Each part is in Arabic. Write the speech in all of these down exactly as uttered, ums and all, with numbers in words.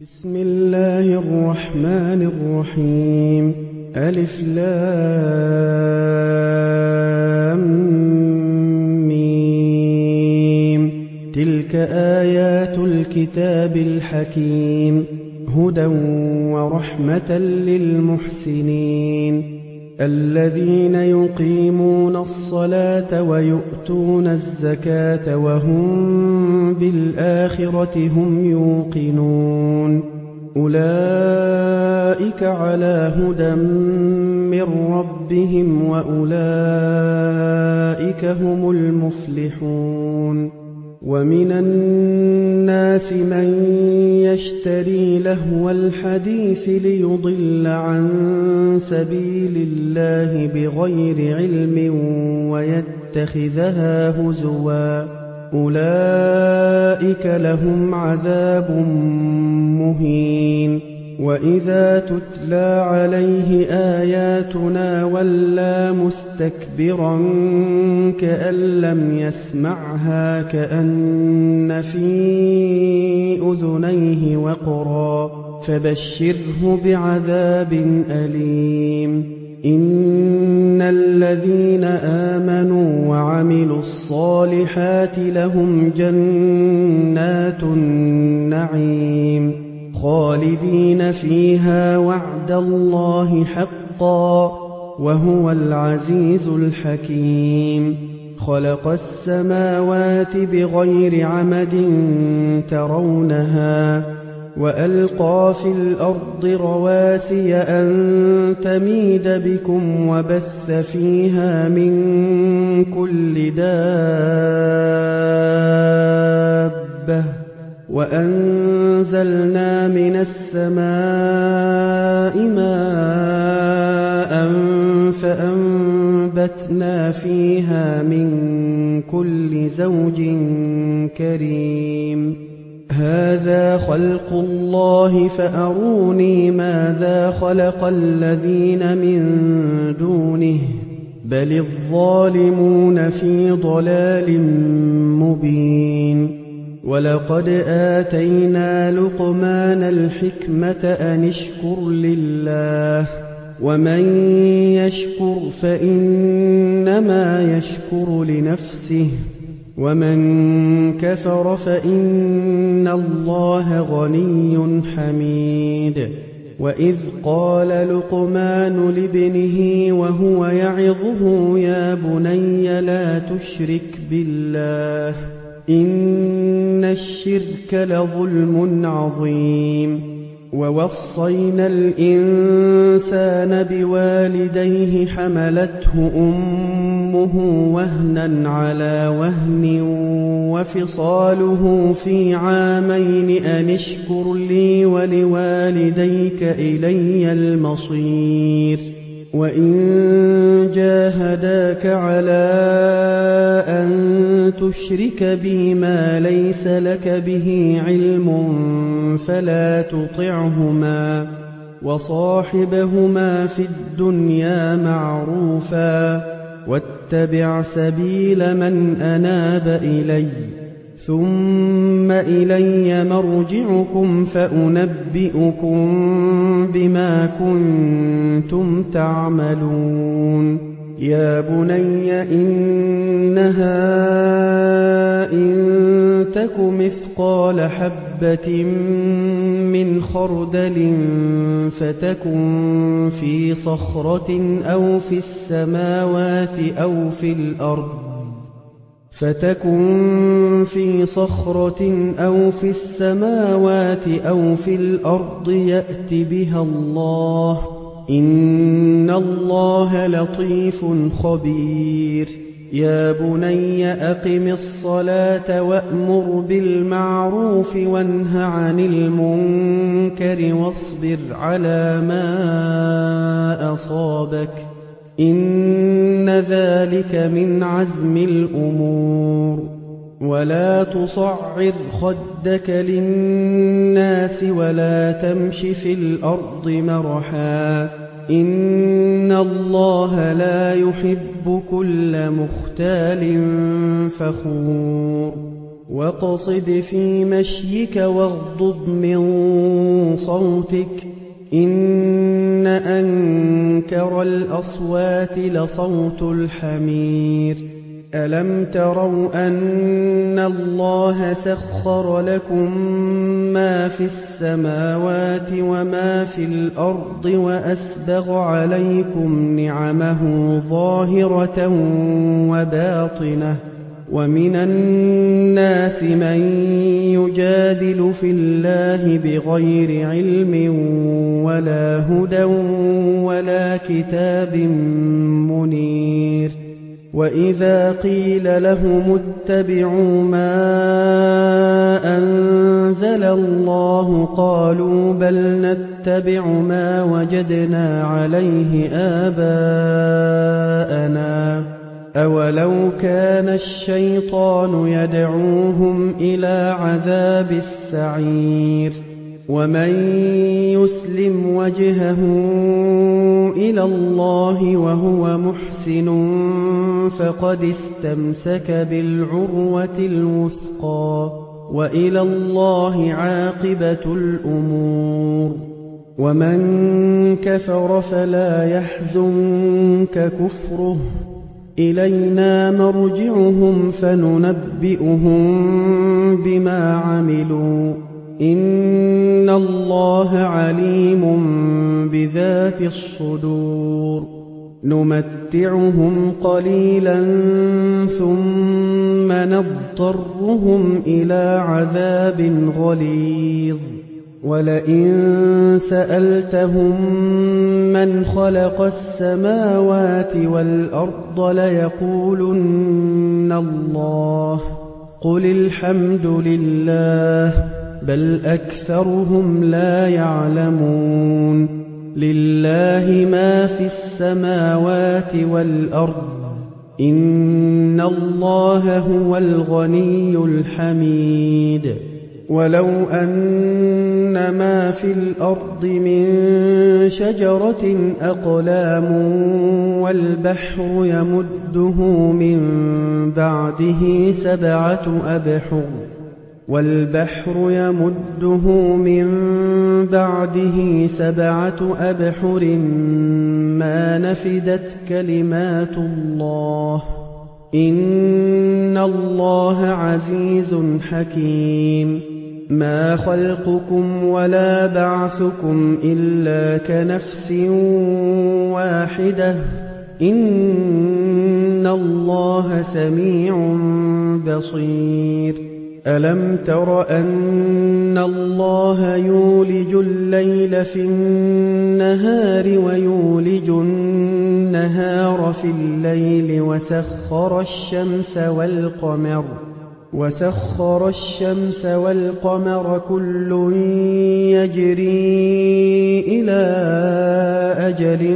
بسم الله الرحمن الرحيم ألف لام ميم تلك آيات الكتاب الحكيم هدى ورحمة للمحسنين الذين يقيمون الصلاة ويؤتون الزكاة وهم بالآخرة هم يوقنون أولئك على هدى من ربهم وأولئك هم المفلحون ومن الناس من يشتري لهو الحديث ليضل عن سبيل الله بغير علم ويتخذها هزوا أولئك لهم عذاب مهين وإذا تتلى عليه آياتنا ولى مستكبرا كأن لم يسمعها كأن في أذنيه وقرا فبشره بعذاب أليم إن الذين آمنوا وعملوا الصالحات لهم جنات النعيم خالدين فيها وعد الله حقا وهو العزيز الحكيم خلق السماوات بغير عمد ترونها وألقى في الأرض رواسي أن تميد بكم وبث فيها من كل دابة وأنزلنا من السماء ماء فأنبتنا فيها من كل زوج كريم هذا خلق الله فأروني ماذا خلق الذين من دونه بل الظالمون في ضلال مبين ولقد آتينا لقمان الحكمة أن اشكر لله ومن يشكر فإنما يشكر لنفسه ومن كفر فإن الله غني حميد وإذ قال لقمان لابنه وهو يعظه يا بني لا تشرك بالله إن الشرك لظلم عظيم ووصينا الإنسان بوالديه حملته أمه وهنا على وهن وفصاله في عامين أن اشكر لي ولوالديك إلي المصير وإن جاهداك على أن تشرك بي ما ليس لك به علم فلا تطعهما وصاحبهما في الدنيا معروفا واتبع سبيل من أناب إلي ثم إلي مرجعكم فأنبئكم بما كنتم تعملون يا بني إنها إن تك مثقال حبة من خردل فتكن في صخرة أو في السماوات أو في الأرض فتكن في صخرة أو في السماوات أو في الأرض يأت بها الله إن الله لطيف خبير يا بني أقم الصلاة وأمر بالمعروف وانه عن المنكر واصبر على ما أصابك إن ذلك من عزم الأمور ولا تصعر خدك للناس ولا تمش في الأرض مرحا إن الله لا يحب كل مختال فخور واقصد في مشيك واغضض من صوتك إن أنكر الأصوات لصوت الحمير ألم تروا أن الله سخر لكم ما في السماوات وما في الأرض وأسبغ عليكم نعمه ظاهرة وباطنة ومن الناس من يجادل في الله بغير علم ولا هدى ولا كتاب منير وإذا قيل لهم اتبعوا ما أنزل الله قالوا بل نتبع ما وجدنا عليه آباءنا أولو كان الشيطان يدعوهم إلى عذاب السعير ومن يسلم وجهه إلى الله وهو محسن فقد استمسك بالعروة الوثقى وإلى الله عاقبة الأمور ومن كفر فلا يحزنك كفره إلينا مرجعهم فننبئهم بما عملوا إن الله عليم بذات الصدور نمتعهم قليلا ثم نضطرهم إلى عذاب غليظ ولئن سألتهم من خلق السماوات والأرض ليقولن الله قل الحمد لله بل أكثرهم لا يعلمون لله ما في السماوات والأرض إن الله هو الغني الحميد ولو أن ما في الأرض من شجرة أقلام والبحر يمده من بعده سبعة أبحر والبحر يمده من بعده سبعة أبحر ما نفدت كلمات الله إن الله عزيز حكيم ما خلقكم ولا بعثكم إلا كنفس واحدة إن الله سميع بصير ألم تر أن الله يولج الليل في النهار ويولج النهار في الليل وسخر الشمس والقمر وسخر الشمس والقمر كل يجري إلى أجل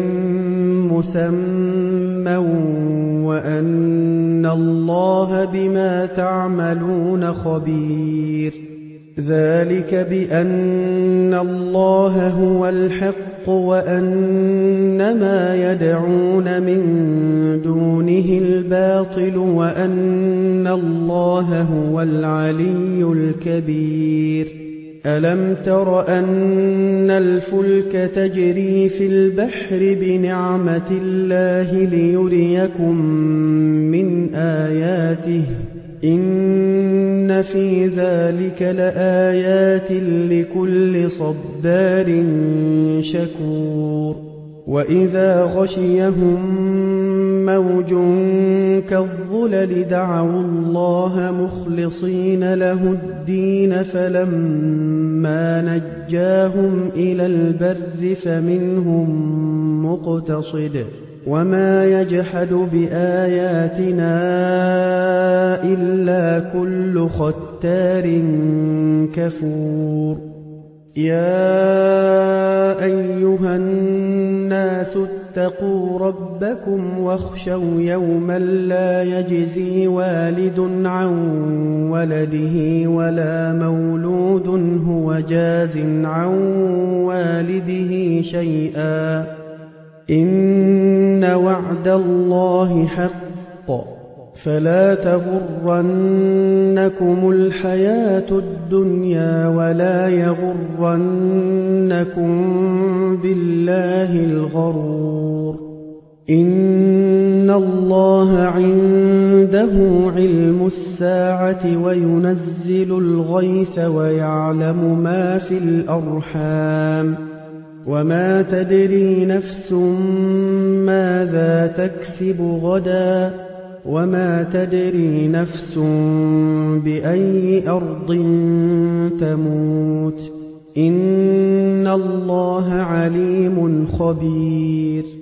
مسمى وأن الله بما تعملون خبير ذلك بأن الله هو الحق وأن ما يدعون من دونه الباطل وأن الله هو العلي الكبير ألم تر أن الفلك تجري في البحر بنعمة الله ليريكم من آياته إن في ذلك لآيات لكل صبار شكور وإذا غشيهم موج كالظلل دعوا الله مخلصين له الدين فلما نجاهم إلى البر فمنهم مقتصد وما يجحد بآياتنا إلا كل ختار كفور يا أيها الناس اتقوا ربكم واخشوا يوما لا يجزي والد عن ولده ولا مولود هو جاز عن والده شيئا إن وعد الله حق فلا تغرنكم الحياة الدنيا ولا يغرنكم بالله الغرور إن الله عنده علم الساعة وينزل الغيث ويعلم ما في الأرحام وما تدري نفس ماذا تكسب غدا وما تدري نفس بأي أرض تموت إن الله عليم خبير